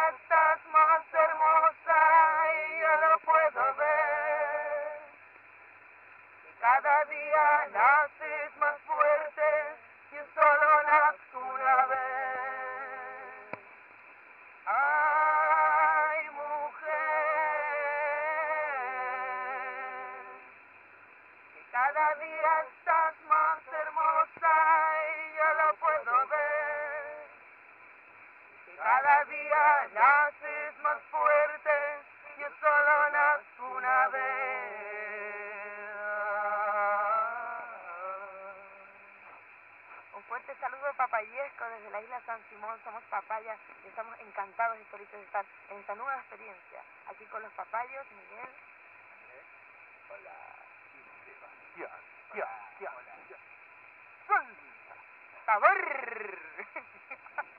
estás más hermosa y yo lo puedo ver. Y cada día naces más fuerte, yo solo nazco una vez. Ay, mujer, que cada día estás más hermosa y yo lo puedo ver. Que cada día naces más fuerte, yo solo nazco una vez. Un fuerte saludo papayesco desde la isla San Simón. Somos Papaya y estamos encantados y felices de estar en esta nueva experiencia. Aquí con los papayos, Miguel. Hola. Y Sebastián. Hola. ¡Suelta! ¡Sabor!